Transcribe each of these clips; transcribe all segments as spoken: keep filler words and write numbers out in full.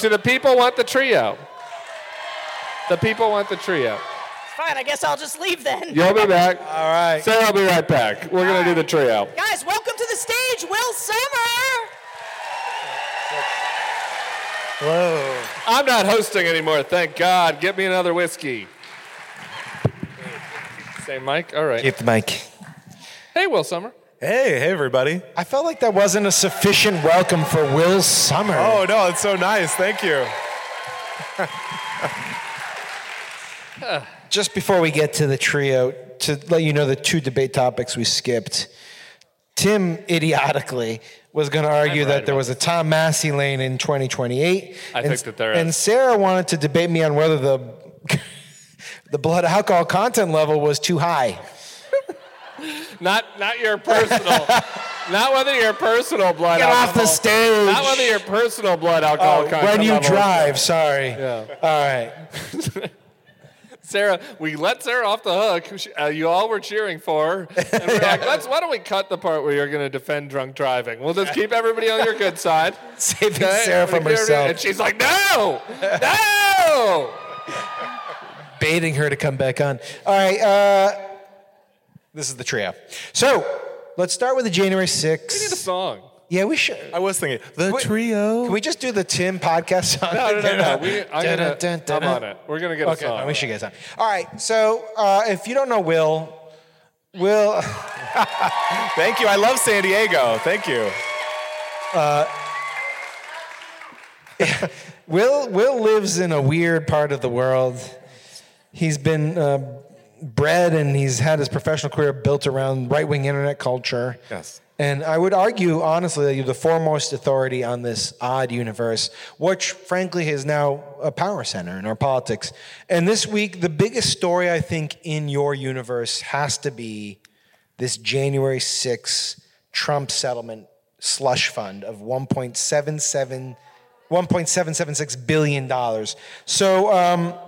Do the people want the trio? The people want the trio. Fine, I guess I'll just leave then. You'll be back. All right. Sarah will be right back. We're going to do the trio. Guys, welcome to the stage, Will Summer. Hello. I'm not hosting anymore, thank God. Get me another whiskey. Same mic? All right. Keep the mic. Hey, Will Summer. Hey, hey, everybody. I felt like that wasn't a sufficient welcome for Will Summer. Oh, no, it's so nice. Thank you. Just before we get to the trio, to let you know the two debate topics we skipped, Tim idiotically was going to argue right that there was a Tom Massey lane in twenty twenty-eight. I and, think that there And is. Sarah wanted to debate me on whether the the blood alcohol content level was too high. Not not your personal, not whether your personal blood Get alcohol. off the stage. Not whether your personal blood alcohol Oh, content when you level. drive, sorry. Yeah. All right. Sarah, we let Sarah off the hook. She- Uh, you all were cheering for her. And we're like, let's, why don't we cut the part where you're going to defend drunk driving? We'll just keep everybody on your good side. Saving Okay? Sarah from herself. And she's like, no, no. Baiting her to come back on. All right, uh, this is the trio. So, let's start with the January sixth. We need a song. Yeah, we should. I was thinking, the Wait, trio. Can we just do the Tim podcast song? No, no, no, no. We, I'm, Dun, gonna, dun, dun, I'm dun. on it. We're going to get a Okay, song. fine, we should get some. All right, so uh, if you don't know Will, Will, Thank you. I love San Diego. Thank you. Will, Will lives in a weird part of the world. He's been uh, bred and he's had his professional career built around right-wing internet culture. Yes. And I would argue, honestly, that you're the foremost authority on this odd universe, which, frankly, is now a power center in our politics. And this week, the biggest story, I think, in your universe has to be this January sixth Trump settlement slush fund of one point seven seven, one point seven seven six billion dollars. So, um, are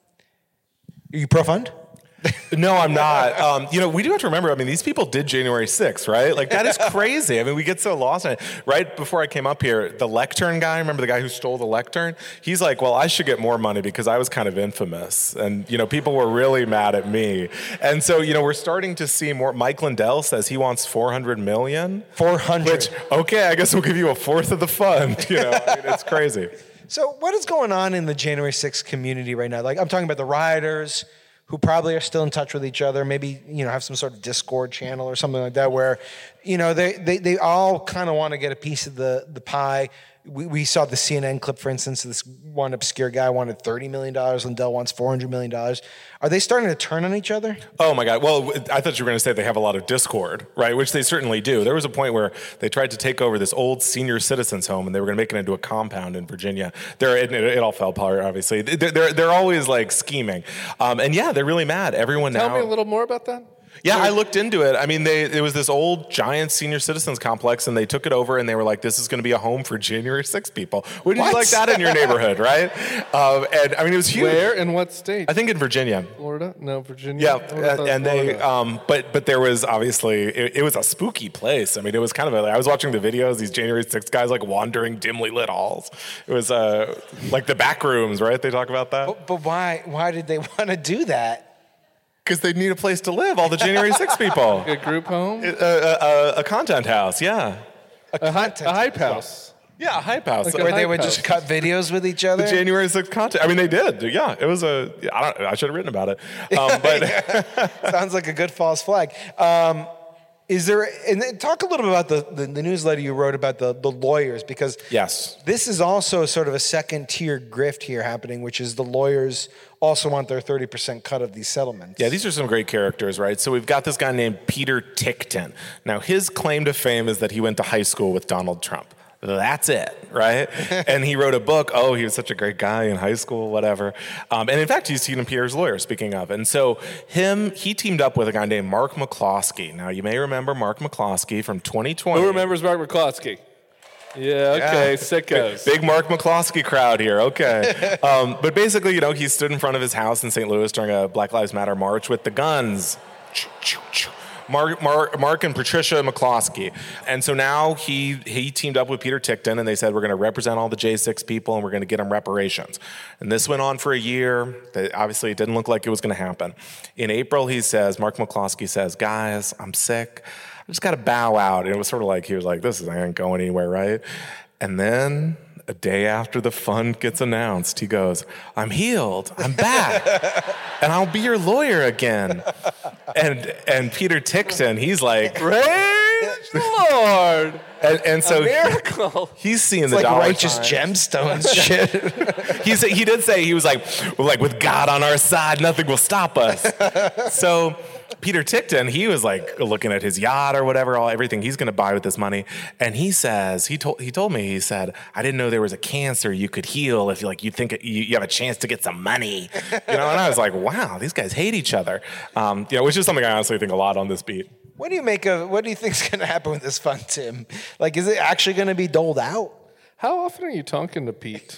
you pro-fund? No, I'm not. Um, you know, we do have to remember, I mean, these people did January sixth, right? Like, that is crazy. I mean, we get so lost in it. Right before I came up here, the lectern guy, remember the guy who stole the lectern? He's like, well, I should get more money because I was kind of infamous. And, you know, people were really mad at me. And so, you know, we're starting to see more. Mike Lindell says he wants four hundred million. four hundred. Which, okay, I guess we'll give you a fourth of the fund. You know, I mean, it's crazy. So what is going on in the January sixth community right now? Like, I'm talking about the rioters who probably are still in touch with each other, maybe, you know, have some sort of Discord channel or something like that where, you know, they, they, they all kind of want to get a piece of the, the pie. We, we saw the C N N clip, for instance, this one obscure guy wanted thirty million dollars, Lindell wants four hundred million dollars. Are they starting to turn on each other? Oh my God. Well, I thought you were going to say they have a lot of discord, right? Which they certainly do. There was a point where they tried to take over this old senior citizens home and they were going to make it into a compound in Virginia. There, it, it all fell apart, obviously. They're, they're, they're always like scheming. Um, and yeah, they're really mad. Everyone Tell now. me a little more about that. Yeah, I looked into it. I mean, they it was this old giant senior citizens complex, and they took it over, and they were like, "This is going to be a home for January sixth people." Wouldn't What? you like that in your neighborhood, right? Um, and I mean, it was huge. Where and what state? I think in Virginia. Florida? No, Virginia. Yeah, I would've and, thought and they, Florida. um, but but there was obviously it, it was a spooky place. I mean, it was kind of a. I was watching the videos. These January sixth guys like wandering dimly lit halls. It was uh, like the back rooms, right? They talk about that But, but why why did they want to do that? because they need a place to live. All the January sixth people. A group home? A, a, a, a content house, yeah, A, hi- a hype house. yeah, a hype house. Like Uh, Where a they hype would just house. cut videos with each other? the January sixth content. I mean, they did. Yeah, it was a. I don't. I should have written about it. Um, but Sounds like a good false flag. Um, is there, and then talk a little bit about the, the, the newsletter you wrote about the, the lawyers, because yes. this is also sort of a second tier grift here happening, which is the lawyers also want their thirty percent cut of these settlements. Yeah, these are some great characters, right? So we've got this guy named Peter Tickton. Now, his claim to fame is that he went to high school with Donald Trump. That's it, right? And he wrote a book. Oh, he was such a great guy in high school, whatever. Um, and in fact, he's Stephen Pierre's lawyer, speaking of. And so him, he teamed up with a guy named Mark McCloskey. Now, you may remember Mark McCloskey from twenty twenty. Who remembers Mark McCloskey? Yeah, okay, Yeah. sickos. Big Mark McCloskey crowd here, okay. um, but basically, you know, he stood in front of his house in Saint Louis during a Black Lives Matter march with the guns. Mark, Mark, Mark and Patricia McCloskey. And so now he he teamed up with Peter Tickton, and they said, we're going to represent all the J six people, and we're going to get them reparations. And this went on for a year. They, obviously, it didn't look like it was going to happen. In April, he says, Mark McCloskey says, guys, I'm sick. I just got to bow out. And it was sort of like, he was like, this ain't going anywhere, right? And then a day after the fund gets announced, he goes, I'm healed, I'm back, and I'll be your lawyer again. And and Peter Tickton, he's like, Praise the Lord. And, and so a miracle. He, he's seeing It's the like dollar righteous signs. gemstones shit. He said, he did say, he was like, like, with God on our side, nothing will stop us. So Peter Tickton, he was like looking at his yacht or whatever, all everything he's going to buy with this money, and he says, he told he told me, he said, I didn't know there was a cancer you could heal if you like you think you, you have a chance to get some money, you know. And I was like, wow, these guys hate each other, um, you know, which is something I honestly think a lot on this beat. What do you make of? What do you think is going to happen with this fund, Tim? Like, is it actually going to be doled out? How often are you talking to Pete?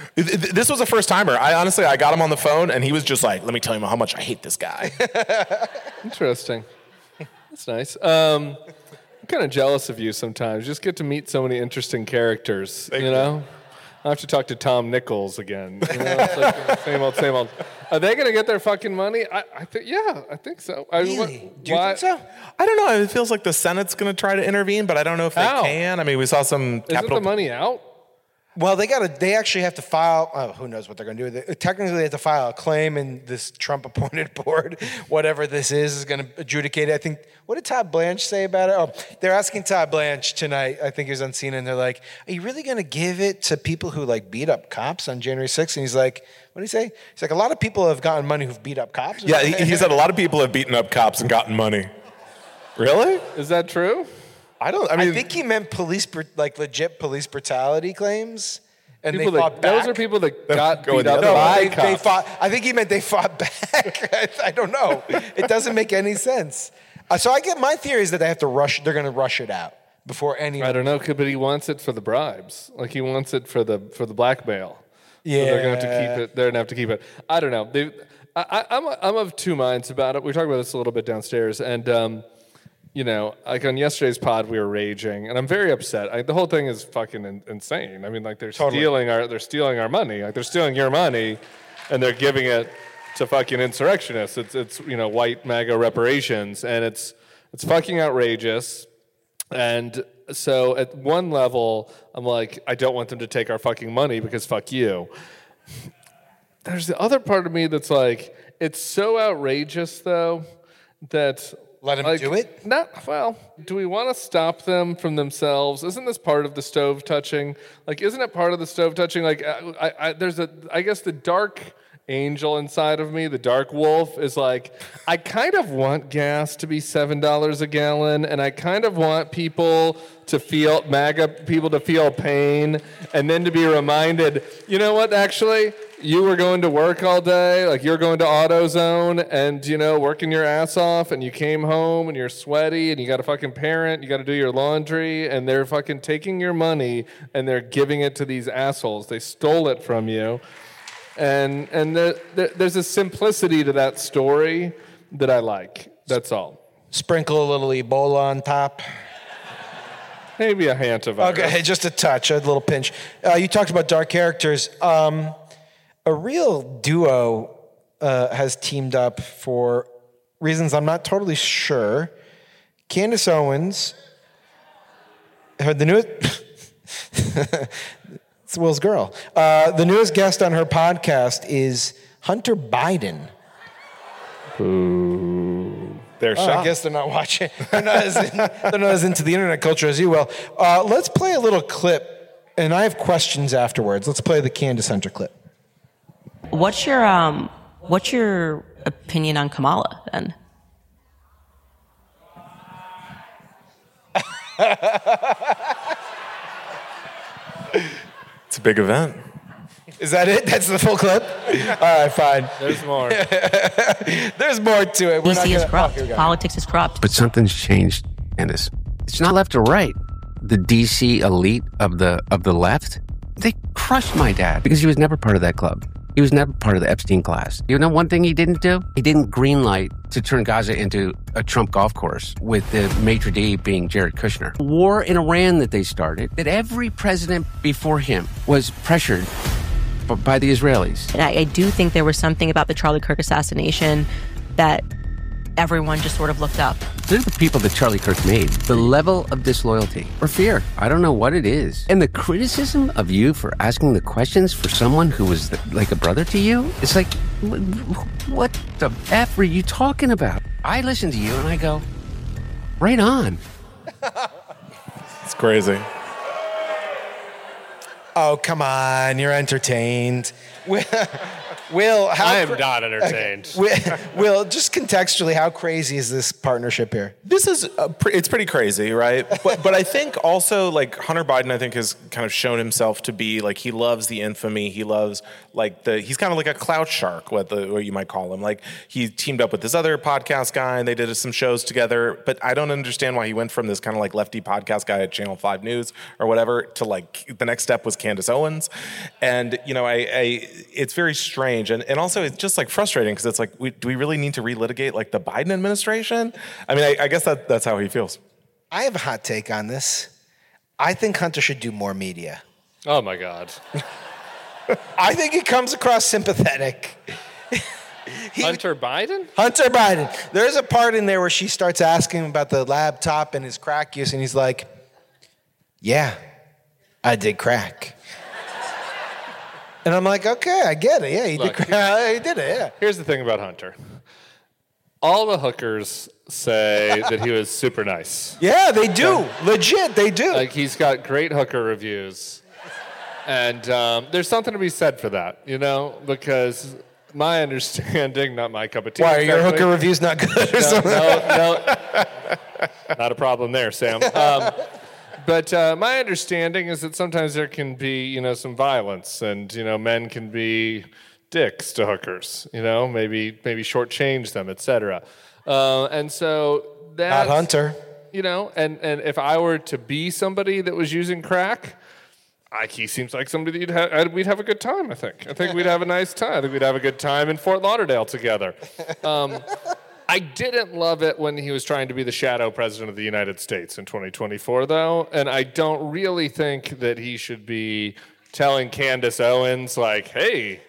This was a first timer. I honestly, I got him on the phone, and he was just like, "Let me tell you how much I hate this guy." Interesting. That's nice. Um, I'm kind of jealous of you sometimes. You just get to meet so many interesting characters. Thank you know, I have to talk to Tom Nichols again. You know, it's like the same old, same old. Are they going to get their fucking money? I, I think, yeah, I think so. I, Really? what, Do you why- think so? I don't know. It feels like the Senate's going to try to intervene, but I don't know if they How? can. I mean, we saw some Isn't capital. the money out? Well, they got to. They actually have to file. Oh, who knows what they're going to do? They, technically, they have to file a claim, and this Trump-appointed board, whatever this is, is going to adjudicate it. I think. What did Todd Blanche say about it? Oh, they're asking Todd Blanche tonight. I think he was on C N N, and they're like, "Are you really going to give it to people who like beat up cops on January sixth?" And he's like, "What did he say?" He's like, "A lot of people have gotten money who've beat up cops." Yeah, he, he said a lot of people have beaten up cops and gotten money. Really? Is that true? I don't. I mean, I think he meant police, br- like legit police brutality claims, and People they that, fought back. those are people that got Going beat the up other No, by they, cops. they fought. I think he meant they fought back. I, I don't know. It doesn't make any sense. Uh, so I get my theory is that they have to rush. They're going to rush it out before any. I don't know, but he wants it for the bribes. Like he wants it for the for the blackmail. Yeah, So they're gonna have to keep it. They're gonna have to keep it. I don't know. They, I, I, I'm I'm of two minds about it. We were talking about this a little bit downstairs, and um, you know, like on yesterday's pod, we were raging, and I'm very upset. I, the whole thing is fucking in, insane. I mean, like they're Totally. stealing our they're stealing our money. Like they're stealing your money, and they're giving it to fucking insurrectionists. It's it's you know white MAGA reparations, and it's it's fucking outrageous. And so at one level, I'm like, I don't want them to take our fucking money because fuck you. There's the other part of me that's like, it's so outrageous though that Let 'em like, do it? Not well. Do we want to stop them from themselves? Isn't this part of the stove touching? Like, isn't it part of the stove touching? Like, I, I, I, there's a, I guess the dark angel inside of me, the dark wolf, is like, I kind of want gas to be seven dollars a gallon, and I kind of want people to feel, MAGA people to feel pain, and then to be reminded, you know what, actually, you were going to work all day, like you're going to AutoZone, and, you know, working your ass off, and you came home, and you're sweaty, and you got a fucking parent, you got to do your laundry, and they're fucking taking your money, and they're giving it to these assholes. They stole it from you. And and the, the, there's a simplicity to that story that I like. That's all. Sprinkle a little Ebola on top. Maybe a hint of virus. Okay, just a touch, a little pinch. Uh, you talked about dark characters. Um, a real duo uh, has teamed up for reasons I'm not totally sure. Candace Owens, her, the newest... It's Will's girl. Uh, the newest guest on her podcast is Hunter Biden. they're Oh, shocked. I guess they're not watching. They're not, as in, they're not as into the internet culture as you will. Uh, let's play a little clip, and I have questions afterwards. Let's play the Candace Hunter clip. What's your um what's your opinion on Kamala then? It's a big event. Is that it? That's the full clip? All right, fine. There's more. There's more to it. We're D C is not gonna, corrupt. oh, here we go. Politics is corrupt. But something's changed, Candace. It's not left or right. The D C elite of the of the left, they crushed my dad because he was never part of that club. He was never part of the Epstein class. You know one thing he didn't do? He didn't greenlight to turn Gaza into a Trump golf course with the maitre d' being Jared Kushner. War in Iran that they started, that every president before him was pressured by the Israelis. And I, I do think there was something about the Charlie Kirk assassination that everyone just sort of looked up. They're the people that Charlie Kirk made. The level of disloyalty or fear, I don't know what it is. And the criticism of you for asking the questions for someone who was the, like a brother to you, it's like, what the F are you talking about? I listen to you and I go, right on. It's crazy. Oh, come on. You're entertained. Will, how I am cra- not entertained. Will, Will, just contextually, how crazy is this partnership here? This is a pre- it's pretty crazy, right? But but I think also like Hunter Biden, I think has kind of shown himself to be like he loves the infamy. He loves like the he's kind of like a clout shark, what the what you might call him. Like he teamed up with this other podcast guy and they did some shows together. But I don't understand why he went from this kind of like lefty podcast guy at Channel five News or whatever to like the next step was Candace Owens, and you know I, I it's very strange. And, and also, it's just like frustrating because it's like, we, do we really need to relitigate like the Biden administration? I mean, I, I guess that that's how he feels. I have a hot take on this. I think Hunter should do more media. Oh my God. I think he comes across sympathetic. He- Hunter Biden? Hunter Biden. There's a part in there where she starts asking him about the laptop and his crack use, and he's like, yeah, I did crack. And I'm like, okay, I get it. Yeah, he Look, did crack. He did it, yeah. Here's the thing about Hunter. All the hookers say that he was super nice. Yeah, they do. Legit, they do. Like, he's got great hooker reviews. And um, there's something to be said for that, you know? Because my understanding, not my cup of tea. Why, are your exactly. hooker reviews not good or No, something? no, no. Not a problem there, Sam. Um, but uh, my understanding is that sometimes there can be, you know, some violence, and you know, men can be dicks to hookers. You know, maybe maybe shortchange them, et cetera. Uh, and so that's Not Hunter. You know, and and if I were to be somebody that was using crack, I, he seems like somebody that you'd ha- we'd have a good time, I think. I think we'd have a nice time. I think we'd have a good time in Fort Lauderdale together. Um, I didn't love it when he was trying to be the shadow president of the United States in twenty twenty-four, though, and I don't really think that he should be telling Candace Owens, like, hey,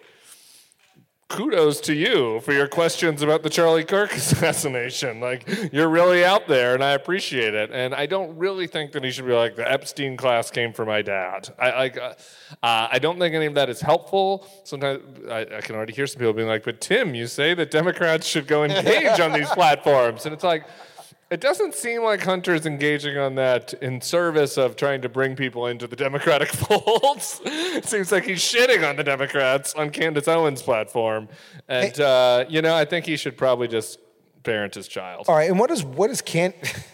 kudos to you for your questions about the Charlie Kirk assassination. Like, you're really out there, and I appreciate it. And I don't really think that he should be like, the Epstein class came from my dad. I like, uh, I don't think any of that is helpful. Sometimes I, I can already hear some people being like, but Tim, you say that Democrats should go engage on these platforms. And it's like, it doesn't seem like Hunter's engaging on that in service of trying to bring people into the Democratic folds. It seems like he's shitting on the Democrats on Candace Owens' platform. And, Hey. uh, you know, I think he should probably just parent his child. All right, and what is what is can?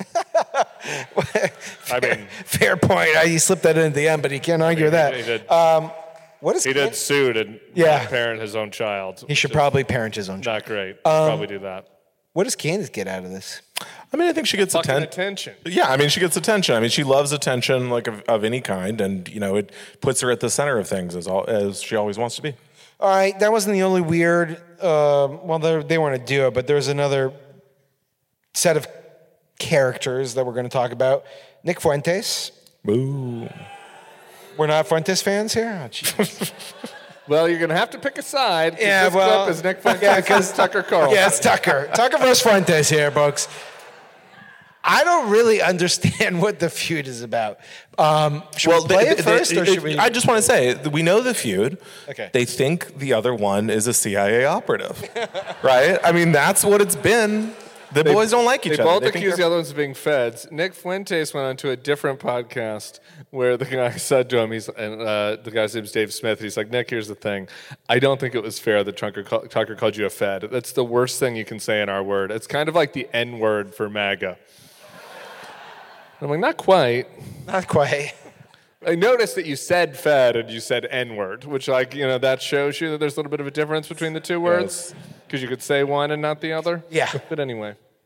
I mean, Fair point. I, you slipped that in at the end, but you can't argue with that. he did, Um, what is he can- did sue to Yeah. not parent his own child. He should which is probably parent his own child. Not great. Probably do that. What does Candace get out of this? I mean, I think she gets Fucking atten- attention. Yeah, I mean, she gets attention. I mean, she loves attention, like of, of any kind, and you know, it puts her at the center of things as all, as she always wants to be. All right, that wasn't the only weird. Uh, well, they they weren't a duo, but there's another set of characters that we're going to talk about. Nick Fuentes. Boo. We're not Fuentes fans here. Oh, jeez. Well, you're going to have to pick a side. 'Cause Yeah, this well, clip is Nick Fuentes yeah, 'cause- and Tucker Carlson. Yeah, it's Tucker. Tucker versus Fuentes here, folks. I don't really understand what the feud is about. Um, should we play they- it they- first, or they- should we? I just want to say we know the feud. Okay. They think the other one is a C I A operative, right? I mean, that's what it's been. The boys don't like each They other. both They think accuse they're- the other ones of being feds. Nick Fuentes went on to a different podcast where the guy said to him, he's and uh, the guy's name's Dave Smith. He's like, Nick, here's the thing. I don't think it was fair that Tucker, Tucker called you a fed. That's the worst thing you can say in our word. It's kind of like the N word for MAGA. I'm like, not quite. Not quite. I noticed that you said fed and you said N-word, which, like, you know, that shows you that there's a little bit of a difference between the two words. Because you could say one and not the other. Yeah. But anyway.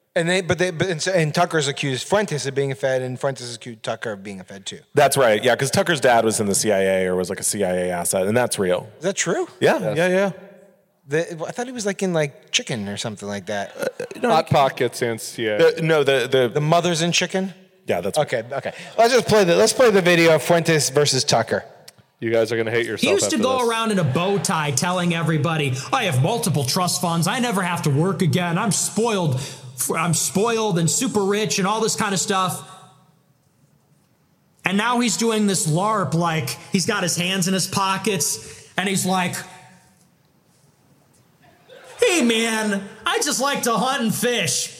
And they, but they, but and, so, and Tucker's accused Fuentes of being a Fed, and Fuentes is accused Tucker of being a Fed too. That's right. Yeah, because Tucker's dad was in the C I A or was like a C I A asset, and that's real. Is that true? Yeah, yes. yeah, yeah. The, I thought he was like in like Chicken or something like that. Uh, no, Hot Pockets and C I A. The, no, the the the mother's in Chicken. Yeah, that's okay. Okay, let's just play the let's play the video of Fuentes versus Tucker. You guys are going to hate yourself. He used to go this. around in a bow tie telling everybody, I have multiple trust funds. I never have to work again. I'm spoiled. I'm spoiled and super rich and all this kind of stuff. And now he's doing this LARP, like he's got his hands in his pockets and he's like, hey man, I just like to hunt and fish.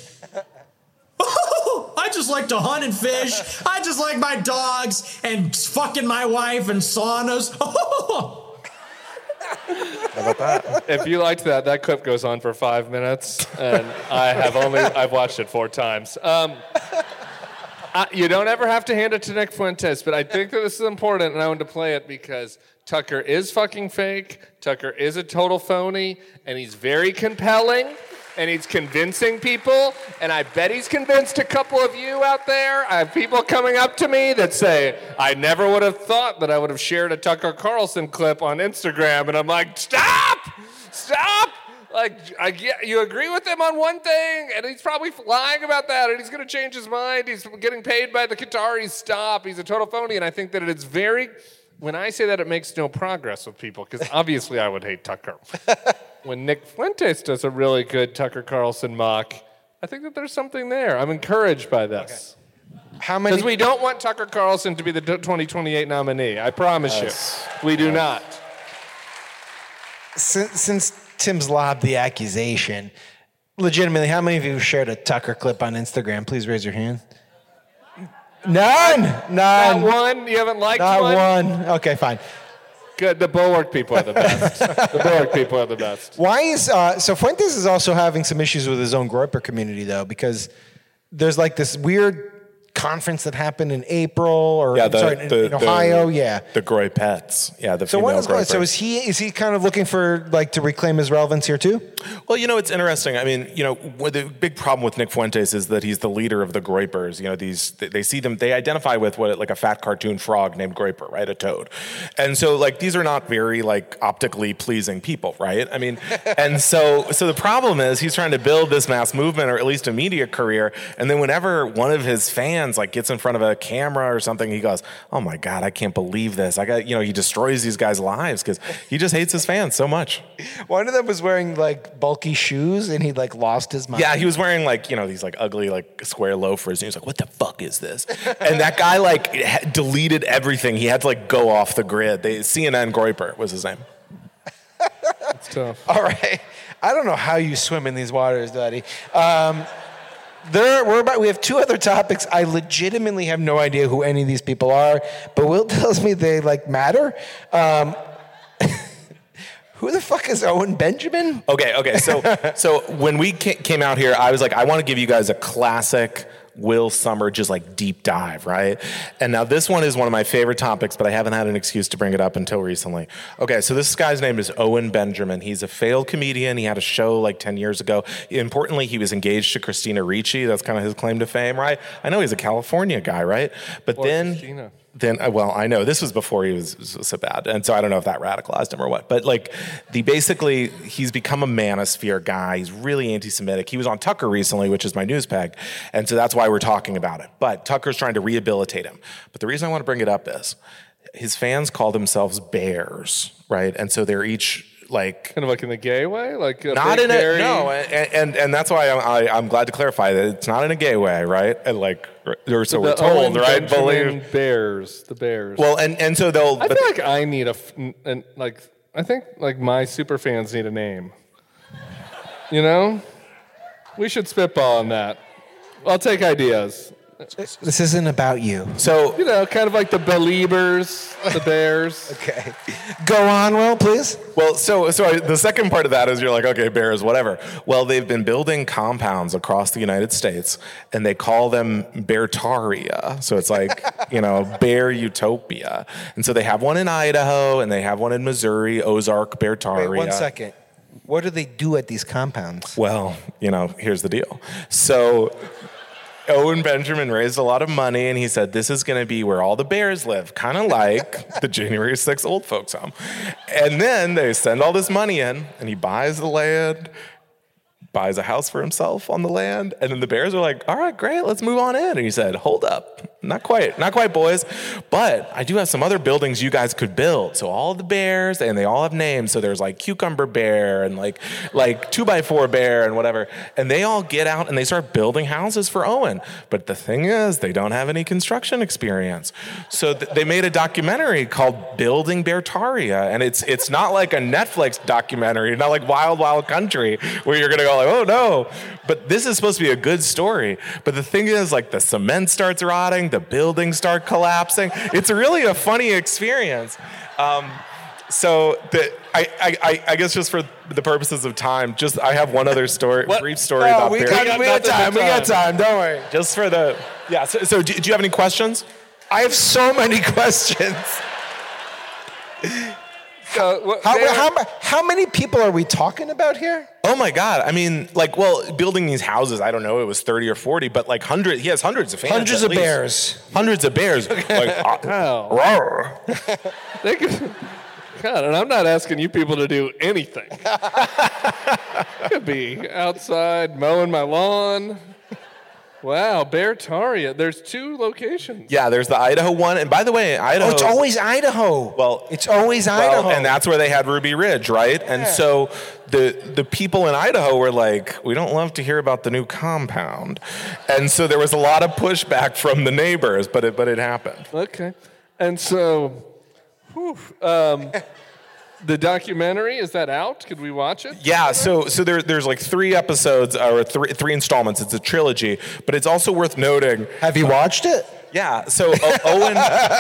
I just like to hunt and fish. I just like my dogs and fucking my wife and saunas. How about that? If you liked that, that clip goes on for five minutes, and I have only I've watched it four times. Um, I, you don't ever have to hand it to Nick Fuentes, but I think that this is important, and I wanted to play it because Tucker is fucking fake. Tucker is a total phony, and he's very compelling. And he's convincing people, and I bet he's convinced a couple of you out there. I have people coming up to me that say, I never would have thought that I would have shared a Tucker Carlson clip on Instagram, and I'm like, stop! Stop! Like, I get, you agree with him on one thing, and he's probably lying about that, and he's going to change his mind. He's getting paid by the Qataris. Stop. He's a total phony, and I think that it's very... When I say that, it makes no progress with people, because obviously I would hate Tucker. When Nick Fuentes does a really good Tucker Carlson mock, I think that there's something there. I'm encouraged by this. Okay. How many? Because we don't want Tucker Carlson to be the twenty twenty-eight nominee. I promise yes. you. We do yes. not. Since, since Tim's lobbed the accusation, legitimately, how many of you shared a Tucker clip on Instagram? Please raise your hand. None. None. Not one? You haven't liked Not one? Not one. Okay, fine. Good. The Bulwark people are the best. The Bulwark people are the best. Why is uh, so? Fuentes is also having some issues with his own Groyper community though, because there's like this weird conference that happened in April or yeah, the, sorry, the, in Ohio. The, yeah, the Groypettes. Yeah, the so female what is going? Groyper. So is he is he kind of looking for like to reclaim his relevance here too? Well, you know, it's interesting. I mean, you know, the big problem with Nick Fuentes is that he's the leader of the Groypers. You know, these they see them, they identify with what like a fat cartoon frog named Groyper, right? A toad. And so like these are not very like optically pleasing people, right? I mean, and so so the problem is he's trying to build this mass movement or at least a media career, and then whenever one of his fans like gets in front of a camera or something, he goes, "Oh my God, I can't believe this! I got," you know, he destroys these guys' lives because he just hates his fans so much. One of them was wearing like bulky shoes, and he like lost his mind. Yeah, he was wearing like you know these like ugly like square loafers, and he was like, "What the fuck is this?" And that guy like deleted everything. He had to like go off the grid. They C N N Groyper was his name. It's tough. All right, I don't know how you swim in these waters, Daddy. Um, There, we're about. We have two other topics. I legitimately have no idea who any of these people are, but Will tells me they like matter. Um, who the fuck is Owen Benjamin? Okay, okay. So, so when we came out here, I was like, I want to give you guys a classic Will Sommer, just like deep dive, right? And now this one is one of my favorite topics, but I haven't had an excuse to bring it up until recently. Okay, so this guy's name is Owen Benjamin. He's a failed comedian. He had a show like ten years ago. Importantly, he was engaged to Christina Ricci. That's kind of his claim to fame, right? I know he's a California guy, right? But or then... Christina. Then, well, I know this was before he was, was so bad, and so I don't know if that radicalized him or what. But like, the basically, he's become a manosphere guy. He's really anti-Semitic. He was on Tucker recently, which is my news peg, and so that's why we're talking about it. But Tucker's trying to rehabilitate him. But the reason I want to bring it up is his fans call themselves bears, right? And so they're each like kind of like in the gay way, like a not big in hairy... a no, and, and and that's why I'm I, I'm glad to clarify that it's not in a gay way, right? And like, or so the we're told, Owen right? Benjamin Believe Bears, the Bears. Well, and and so they'll. I feel like I need a, and like I think like my super fans need a name. You know, we should spitball on that. I'll take ideas. This isn't about you. So you know, kind of like the Beliebers, the Bears. Okay, go on, Will, please. Well, so so I, the second part of that is you're like, okay, bears, whatever. Well, they've been building compounds across the United States, and they call them Beartaria. So it's like, you know, bear utopia. And so they have one in Idaho, and they have one in Missouri, Ozark Beartaria. Wait, one second. What do they do at these compounds? Well, you know, here's the deal. So Owen Benjamin raised a lot of money, and he said, this is going to be where all the bears live, kind of like the January sixth old folks home. And then they send all this money in, and he buys the land, buys a house for himself on the land, and then the bears are like, all right, great, let's move on in. And he said, hold up, not quite, not quite, boys, but I do have some other buildings you guys could build. So all the bears, and they all have names, so there's like Cucumber Bear and like like two by four Bear and whatever, and they all get out and they start building houses for Owen. But the thing is, they don't have any construction experience. So th- they made a documentary called Building Beartaria, and it's it's not like a Netflix documentary, not like Wild Wild Country, where you're gonna go like, oh no, but this is supposed to be a good story. But the thing is, like, the cement starts rotting, the buildings start collapsing. It's really a funny experience. Um, so the, I, I, I guess just for the purposes of time, just I have one other story, brief story No, about we Bear. got, we got time. We got time. Don't worry. Just for the, yeah. So, so do, do you have any questions? I have so many questions. So, what, How, Bear- how, how many people are we talking about here? Oh my God. I mean, like, well, building these houses, I don't know, it was thirty or forty, but like hundreds, he has hundreds of fans. Hundreds at of least. bears. Hundreds of bears. Like, uh, Oh. roar. They could, God, and I'm not asking you people to do anything. Could be outside mowing my lawn. Wow, Beartaria. There's two locations. Yeah, there's the Idaho one. And by the way, Idaho. Oh, it's always Idaho. Well, it's always well, Idaho. and that's where they had Ruby Ridge, right? And so the the people in Idaho were like, we don't love to hear about the new compound. And so there was a lot of pushback from the neighbors, but it but it happened. Okay. And so, whew, um, the documentary, is that out? Could we watch it? Yeah, so so there, there's like three episodes or three three installments. It's a trilogy, but it's also worth noting. Have you watched it? Yeah, so o- Owen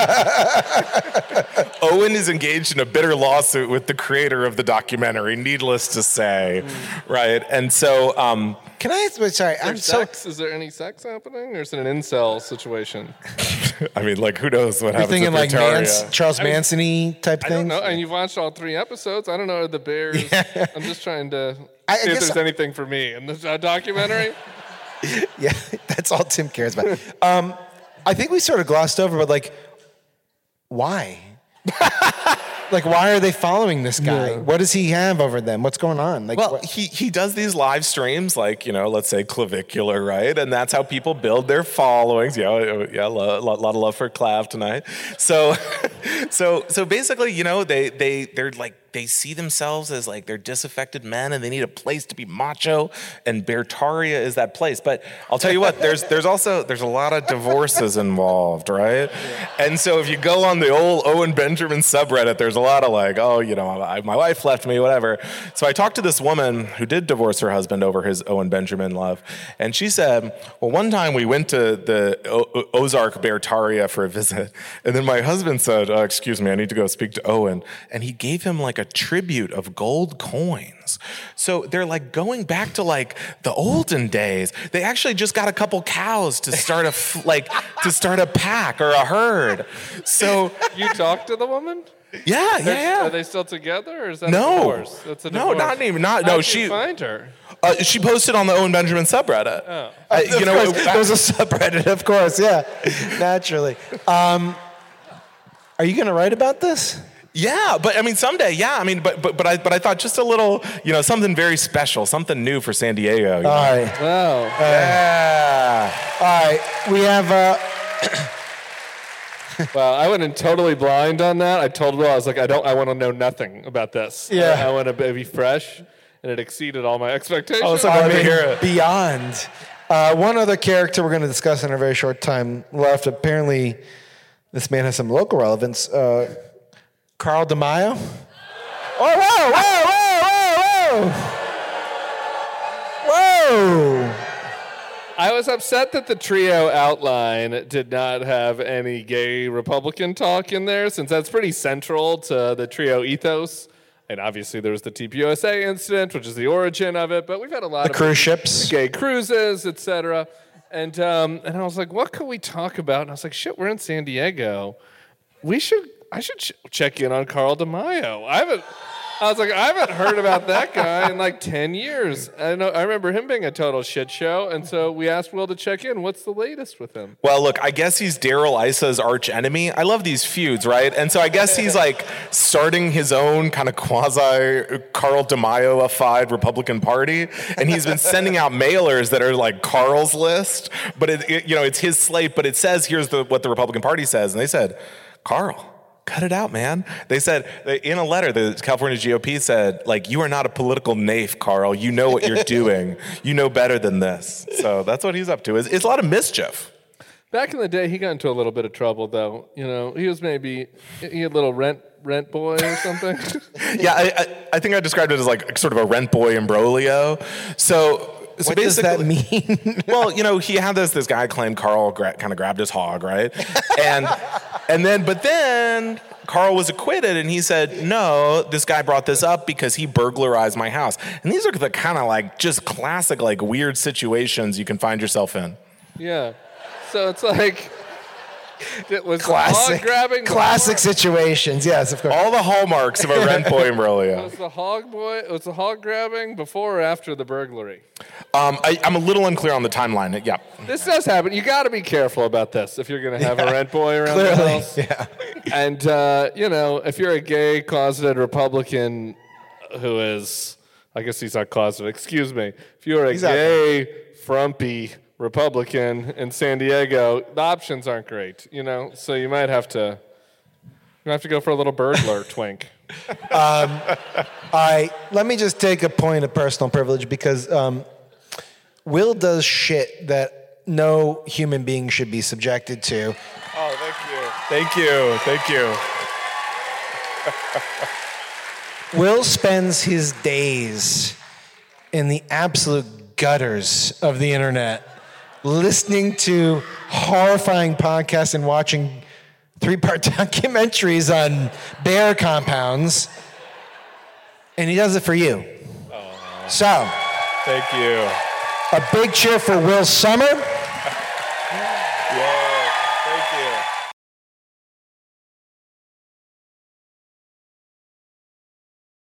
Owen is engaged in a bitter lawsuit with the creator of the documentary, needless to say, right? And so, um, Can I? Sorry, Is I'm there so. sex? Is there any sex happening, or is it an incel situation? I mean, like, who knows what You're happens thinking with like Beartaria. Mans, Charles I mean, Manson-y type I don't thing? know. And you've watched all three episodes. I don't know the Bears. I'm just trying to I- I see if guess there's I- anything for me in this uh, documentary. Yeah, that's all Tim cares about. um, I think we sort of glossed over, but like, why? Like, why are they following this guy? Yeah. What does he have over them? What's going on? Like, Well, what- he, he does these live streams, like, you know, let's say Clavicular, right? And that's how people build their followings. Yeah, yeah, a lot, lot of love for Clav tonight. So, so, so basically, you know, they they they're like they see themselves as like they're disaffected men, and they need a place to be macho. And Beartaria is that place. But I'll tell you what, there's there's also there's a lot of divorces involved, right? And so if you go on the old Owen Benjamin subreddit, there's a lot of like, oh, you know, I, my wife left me, whatever. So I talked to this woman who did divorce her husband over his Owen Benjamin love, and she said, well, one time we went to the o- Ozark Beartaria for a visit, and then my husband said, uh, excuse me, I need to go speak to Owen, and he gave him like a tribute of gold coins. So they're like going back to like the olden days. They actually just got a couple cows to start a f- like to start a pack or a herd. So You talked to the woman? yeah, yeah, yeah. Are they still together, or is that No. a divorce? That's a No, divorce. not even- not- no, How'd she- you find her? Uh, she posted on the Owen Benjamin subreddit. Oh. Uh, you of know, course, it- there's a subreddit, of course, yeah, naturally. Um, are you going to write about this? yeah, but I mean, someday, yeah. I mean, but but but I but I thought just a little, you know, something very special, something new for San Diego. you know? All right, Wow. yeah. all right. We have. Uh, Wow, I went in totally blind on that. I told Will, I was like, I don't, I want to know nothing about this. Yeah. I, I want to be fresh, and it exceeded all my expectations. Oh, so I glad to mean, hear it. beyond. Uh, one other character we're going to discuss in a very short time left. Apparently, this man has some local relevance. Uh, Carl DeMaio. Oh, whoa, whoa, whoa, whoa, whoa! Whoa! I was upset that the trio outline did not have any gay Republican talk in there, since that's pretty central to the trio ethos. And obviously there was the T P U S A incident, which is the origin of it, but we've had a lot The of cruise ships. gay cruises, et cetera. And, um, and I was like, what could we talk about? And I was like, shit, we're in San Diego. We should, I should ch- check in on Carl DeMaio. I haven't, I was like, I haven't heard about that guy in like ten years. I know. I remember him being a total shit show, and so we asked Will to check in. What's the latest with him? Well, look, I guess he's Daryl Isa's arch enemy. I love these feuds, right? And so I guess he's like starting his own kind of quasi Carl DeMaio-ified Republican Party, and he's been sending out mailers that are like Carl's list, but it, it, you know, it's his slate. But it says here's the what the Republican Party says, and they said, Carl, cut it out, man. They said, in a letter, the California G O P said, like, you are not a political naif, Carl. You know what you're doing. You know better than this. So that's what he's up to. It's, it's a lot of mischief. Back in the day, he got into a little bit of trouble, though. You know, he was maybe, he had a little rent rent boy or something. yeah, I, I, I think I described it as like sort of a rent boy imbroglio. So... So what does that mean? Well, you know, he had this this guy claimed Carl gra- kind of grabbed his hog, right? And and then, but then Carl was acquitted, and he said, no, this guy brought this up because he burglarized my house. And these are the kind of like just classic like weird situations you can find yourself in. Yeah. So it's like... It was classic, hog grabbing. Classic before. situations, yes, of course. All the hallmarks of a rent boy imbroglio. Was the hog boy? Was the hog grabbing before or after the burglary? Um, I, I'm a little unclear on the timeline. Yeah. This does happen. You got to be careful about this if you're going to have yeah, a rent boy around clearly, the house. Yeah. And uh, you know, if you're a gay closeted Republican who is, I guess he's not closeted. Excuse me. If you're a exactly. gay, frumpy Republican in San Diego, the options aren't great, you know. So you might have to, you have to go for a little burglar twink. Um, I let me just take a point of personal privilege because um, Will does shit that no human being should be subjected to. Oh, thank you, thank you, thank you. Will spends his days in the absolute gutters of the internet, listening to horrifying podcasts and watching three-part documentaries on bear compounds, and he does it for you. Oh. So, thank you. A big cheer for Will Sommer.